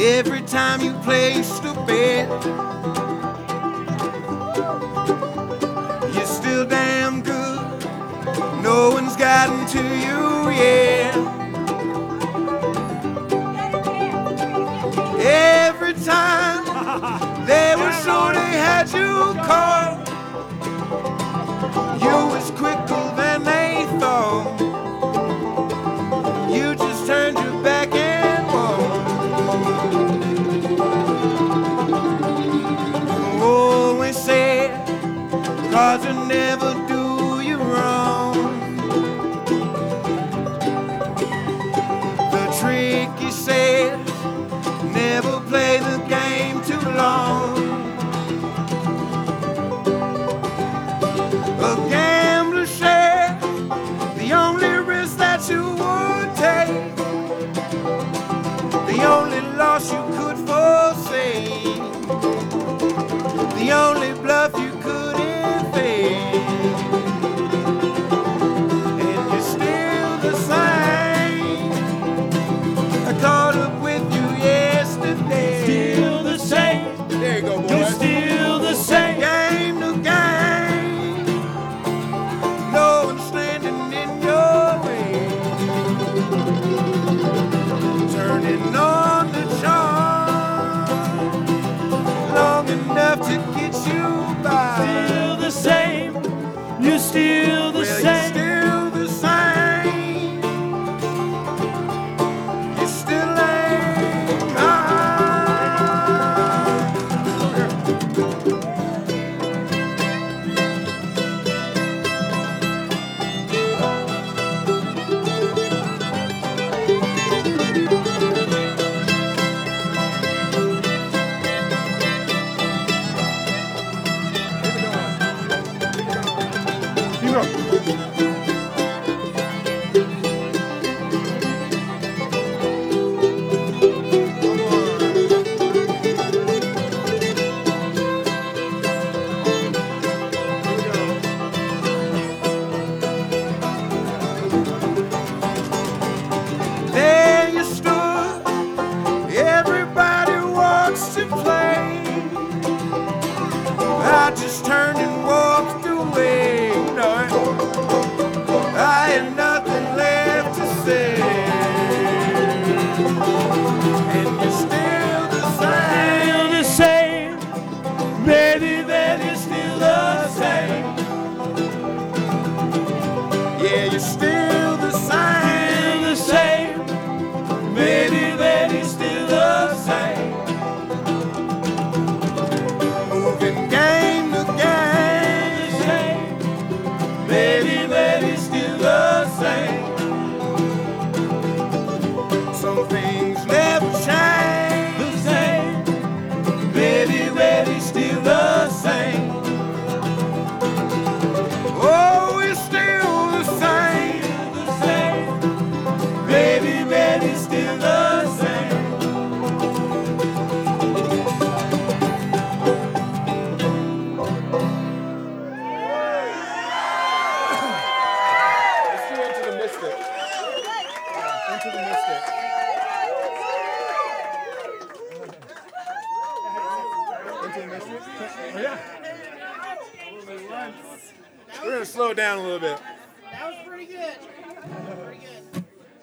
Every time you place the bet, you're still damn good. No one's gotten to you yet. Every time they were sure they had you caught, you was quicker than they thought. You just turned your back and walked. Always said, cause you never do you wrong. The trick you said, never play the game too long. A gambler said, the only risk that you would take, the only loss you could foresee, the only bluff you couldn't fake. And you're still the same. I caught up with you yesterday. Still the same. There you go, boy. You're still the same. Game to game. No one's standing in your way. Turning on the charm long enough to get you by. Still the same. You're still the Well, same. you're still the same. You still ain't mine. There you stood, everybody wants to play. I just turned and walked away. No, I had nothing left to say. And you're still the Still same. the same. Baby, baby, still the same. Yeah, you're still the same. Still the same. Baby, baby, still the same. Moving game to game. Same. Baby, baby, still the same. Some things never change. The same. Baby, baby, still the same. Oh, it's still the same. The same. Baby, baby, still the same. Let's do Into the Mystic. Into the Mystic. Into the Mystic? Oh, yeah. We're going to slow it down a little bit. That was pretty good. Pretty good.